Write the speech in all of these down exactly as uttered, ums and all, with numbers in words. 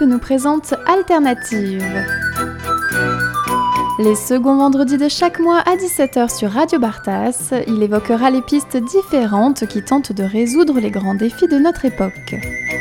nous présente Alternative. Les seconds vendredis de chaque mois à dix-sept heures sur Radio Bartas, il évoquera les pistes différentes qui tentent de résoudre les grands défis de notre époque.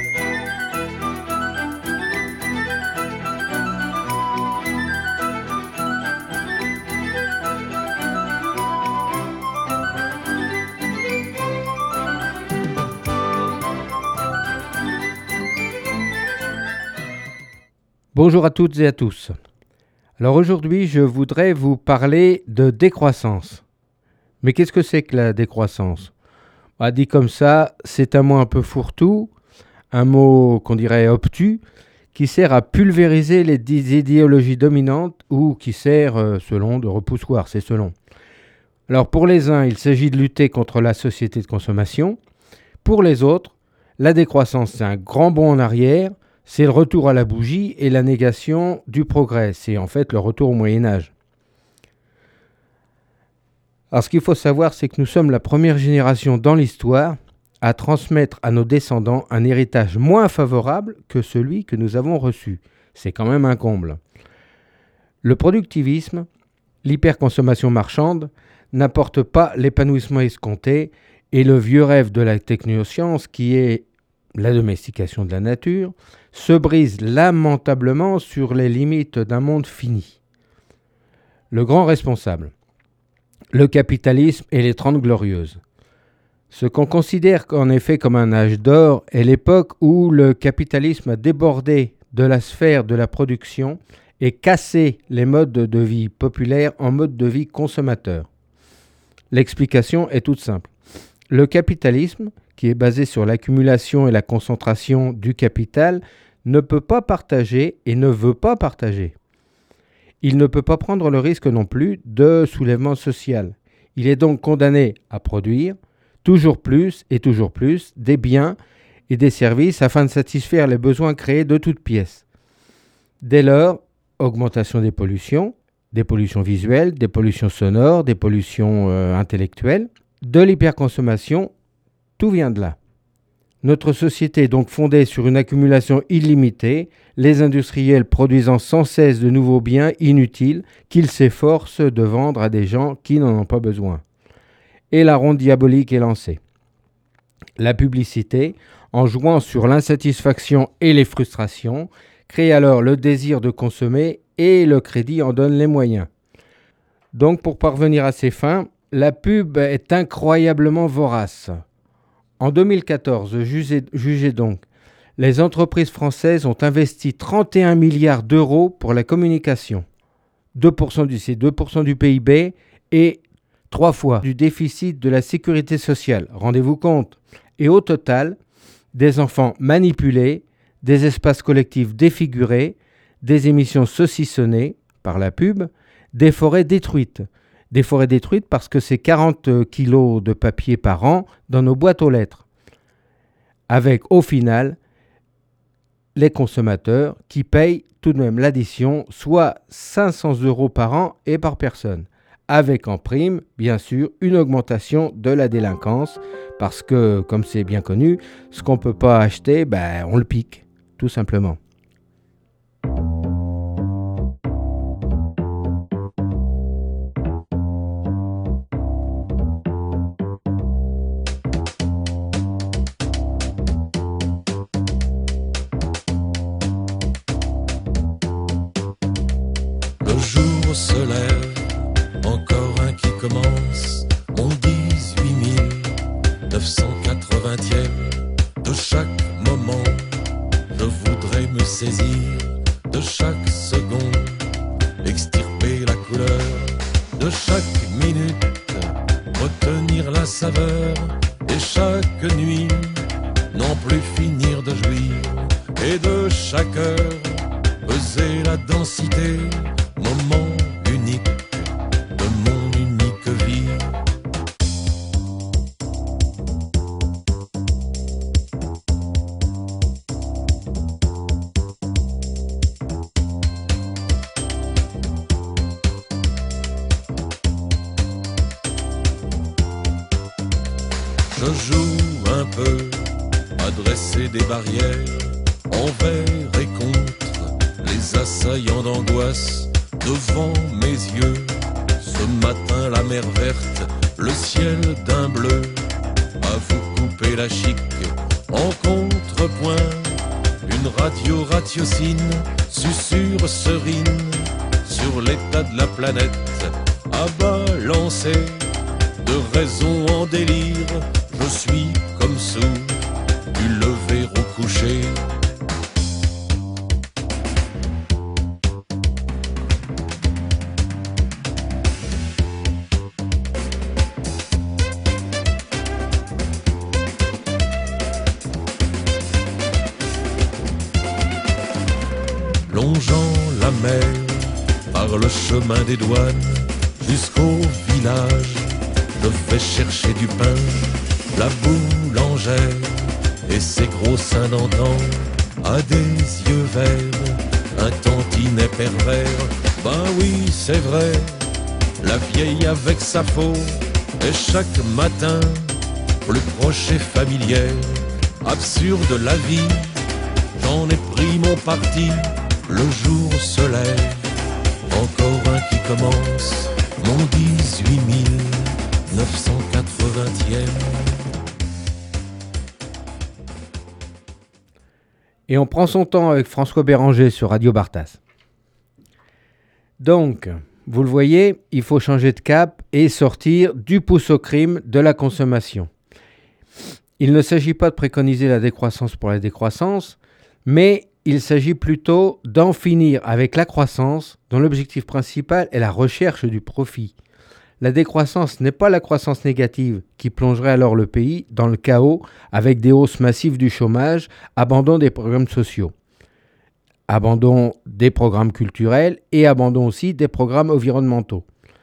Bonjour à toutes et à tous. Alors aujourd'hui, je voudrais vous parler de décroissance. Mais qu'est-ce que c'est que la décroissance ? Bah, dit comme ça, c'est un mot un peu fourre-tout, un mot qu'on dirait obtus, qui sert à pulvériser les idéologies dominantes ou qui sert, euh, selon, de repoussoir, c'est selon. Alors pour les uns, il s'agit de lutter contre la société de consommation. Pour les autres, la décroissance, c'est un grand bond en arrière. C'est le retour à la bougie et la négation du progrès. C'est en fait le retour au Moyen-Âge. Alors ce qu'il faut savoir, c'est que nous sommes la première génération dans l'histoire à transmettre à nos descendants un héritage moins favorable que celui que nous avons reçu. C'est quand même un comble. Le productivisme, l'hyperconsommation marchande, n'apporte pas l'épanouissement escompté et le vieux rêve de la technoscience qui est la domestication de la nature, se brise lamentablement sur les limites d'un monde fini. Le grand responsable, le capitalisme et les Trente Glorieuses. Ce qu'on considère en effet comme un âge d'or est l'époque où le capitalisme a débordé de la sphère de la production et cassé les modes de vie populaires en mode de vie consommateur. L'explication est toute simple. Le capitalisme, qui est basé sur l'accumulation et la concentration du capital, ne peut pas partager et ne veut pas partager. Il ne peut pas prendre le risque non plus de soulèvement social. Il est donc condamné à produire toujours plus et toujours plus des biens et des services afin de satisfaire les besoins créés de toutes pièces. Dès lors, augmentation des pollutions, des pollutions visuelles, des pollutions sonores, des pollutions euh, intellectuelles, de l'hyperconsommation. Tout vient de là. Notre société est donc fondée sur une accumulation illimitée, les industriels produisant sans cesse de nouveaux biens inutiles qu'ils s'efforcent de vendre à des gens qui n'en ont pas besoin. Et la ronde diabolique est lancée. La publicité, en jouant sur l'insatisfaction et les frustrations, crée alors le désir de consommer et le crédit en donne les moyens. Donc pour parvenir à ces fins, la pub est incroyablement vorace. En deux mille quatorze, jugez, jugez donc, les entreprises françaises ont investi trente et un milliards d'euros pour la communication. deux pour cent du, c'est deux pour cent du P I B et trois fois du déficit de la sécurité sociale. Rendez-vous compte. Et au total, des enfants manipulés, des espaces collectifs défigurés, des émissions saucissonnées par la pub, des forêts détruites. Des forêts détruites parce que c'est quarante kilos de papier par an dans nos boîtes aux lettres. Avec, au final, les consommateurs qui payent tout de même l'addition, soit cinq cents euros par an et par personne. Avec en prime, bien sûr, une augmentation de la délinquance parce que, comme c'est bien connu, ce qu'on ne peut pas acheter, ben, on le pique, tout simplement. Le jour se lève, encore un qui commence, mon dix-huit mille neuf cent quatre-vingtième. De chaque moment, je voudrais me saisir de chaque seconde, extirper la couleur de chaque minute, retenir la saveur et chaque nuit, n'en plus finir de jouir, et de chaque heure, peser la densité, moment unique de mon unique vie. Je joue un peu à dresser des barrières en envers et contre les assaillants d'angoisse. Devant mes yeux, ce matin la mer verte, le ciel d'un bleu, à vous couper la chic. En contrepoint, une radio ratiocine, susurre serine sur l'état de la planète, à balancer de raison en délire. Je suis comme sous du lever au coucher. Longeant la mer par le chemin des douanes jusqu'au village, je vais chercher du pain. La boulangère et ses gros seins d'antan a des yeux verts, un tantinet pervers. Ben oui, c'est vrai, la vieille avec sa faux est chaque matin plus proche et familière. Absurde la vie, j'en ai pris mon parti. Le jour se lève, encore un qui commence, mon dix-huit mille neuf cent quatre-vingtième. Et on prend son temps avec François Béranger sur Radio Bartas. Donc, vous le voyez, il faut changer de cap et sortir du pouce au crime de la consommation. Il ne s'agit pas de préconiser la décroissance pour la décroissance, mais il s'agit plutôt d'en finir avec la croissance, dont l'objectif principal est la recherche du profit. La décroissance n'est pas la croissance négative qui plongerait alors le pays dans le chaos avec des hausses massives du chômage, abandon des programmes sociaux, abandon des programmes culturels et abandon aussi des programmes environnementaux.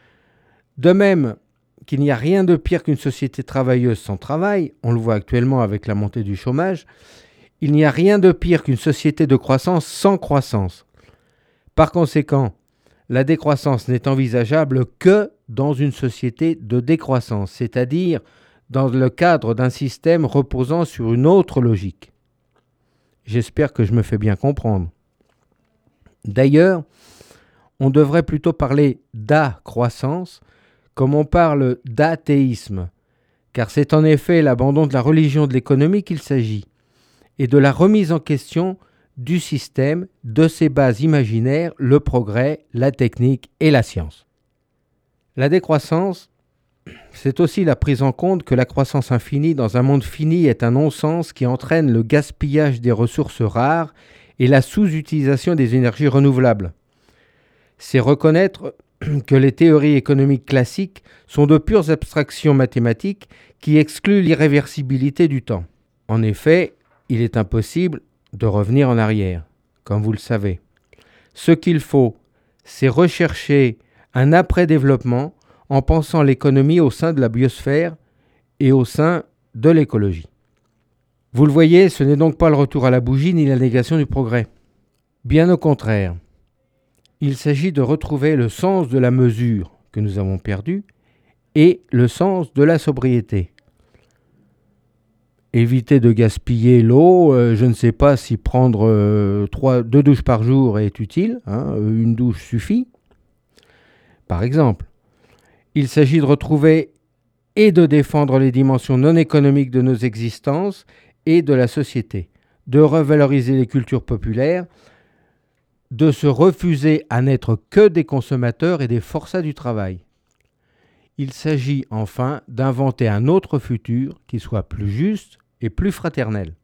De même qu'il n'y a rien de pire qu'une société travailleuse sans travail, on le voit actuellement avec la montée du chômage, il n'y a rien de pire qu'une société de croissance sans croissance. Par conséquent, la décroissance n'est envisageable que dans une société de décroissance, c'est-à-dire dans le cadre d'un système reposant sur une autre logique. J'espère que je me fais bien comprendre. D'ailleurs, on devrait plutôt parler d'accroissance comme on parle d'athéisme, car c'est en effet l'abandon de la religion de l'économie qu'il s'agit, et de la remise en question du système, de ses bases imaginaires, le progrès, la technique et la science. La décroissance, c'est aussi la prise en compte que la croissance infinie dans un monde fini est un non-sens qui entraîne le gaspillage des ressources rares et la sous-utilisation des énergies renouvelables. C'est reconnaître que les théories économiques classiques sont de pures abstractions mathématiques qui excluent l'irréversibilité du temps. En effet, il est impossible de revenir en arrière, comme vous le savez. Ce qu'il faut, c'est rechercher un après-développement en pensant l'économie au sein de la biosphère et au sein de l'écologie. Vous le voyez, ce n'est donc pas le retour à la bougie ni la négation du progrès. Bien au contraire, il s'agit de retrouver le sens de la mesure que nous avons perdu et le sens de la sobriété. Éviter de gaspiller l'eau, euh, je ne sais pas si prendre euh, trois, deux douches par jour est utile, hein, une douche suffit. Par exemple, il s'agit de retrouver et de défendre les dimensions non économiques de nos existences et de la société, de revaloriser les cultures populaires, de se refuser à n'être que des consommateurs et des forçats du travail. Il s'agit enfin d'inventer un autre futur qui soit plus juste et plus fraternel.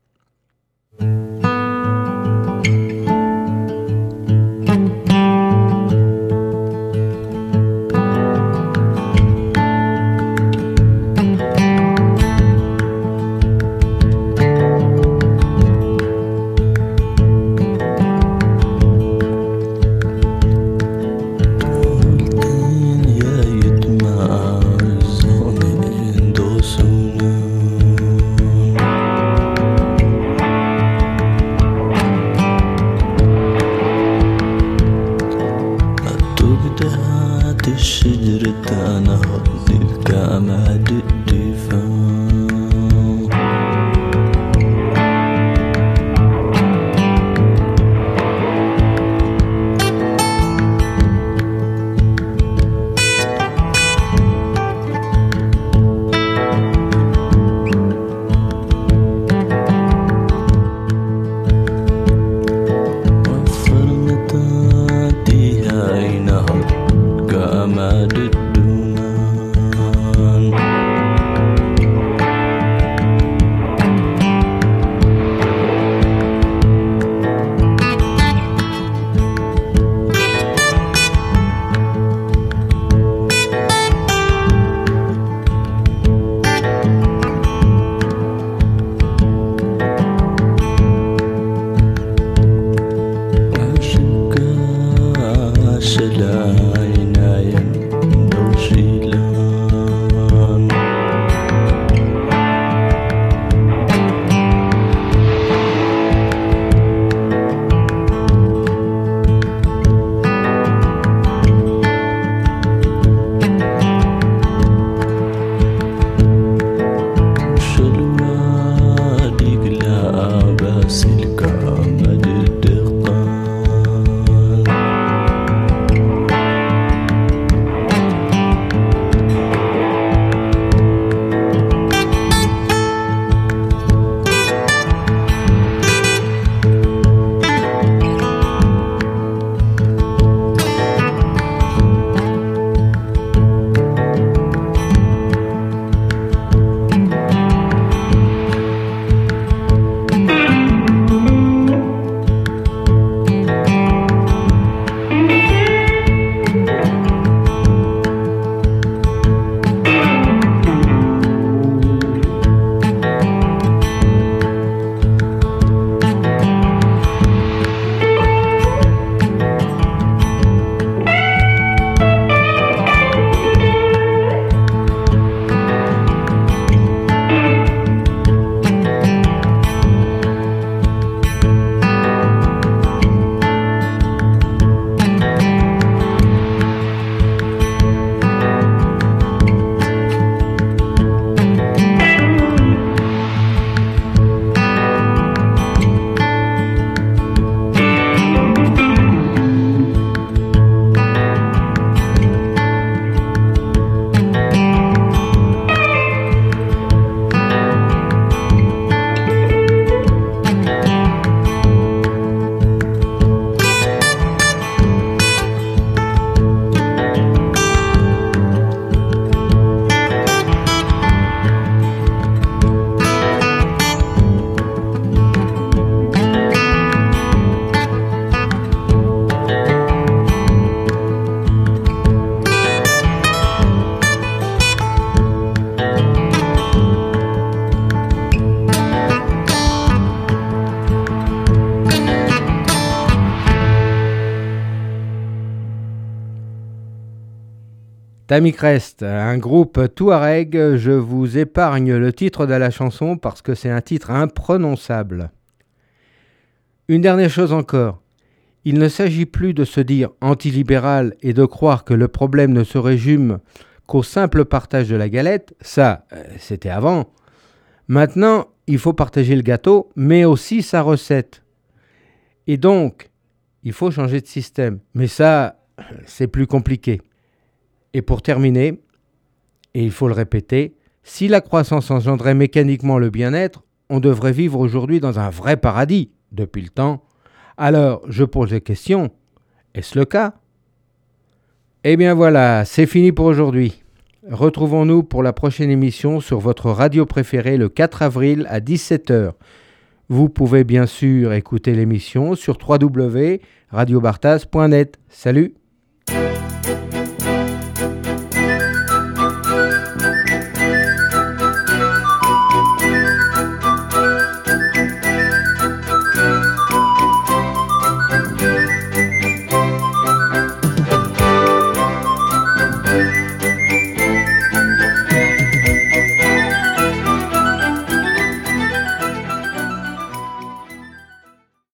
Tamicrest, un groupe touareg, je vous épargne le titre de la chanson parce que c'est un titre imprononçable. Une dernière chose encore, il ne s'agit plus de se dire antilibéral et de croire que le problème ne se résume qu'au simple partage de la galette, ça, c'était avant. Maintenant, il faut partager le gâteau, mais aussi sa recette. Et donc, il faut changer de système. Mais ça, c'est plus compliqué. Et pour terminer, et il faut le répéter, si la croissance engendrait mécaniquement le bien-être, on devrait vivre aujourd'hui dans un vrai paradis, depuis le temps. Alors, je pose la question, est-ce le cas ? Eh bien voilà, c'est fini pour aujourd'hui. Retrouvons-nous pour la prochaine émission sur votre radio préférée le quatre avril à dix-sept heures. Vous pouvez bien sûr écouter l'émission sur w w w point radio bartas point net. Salut!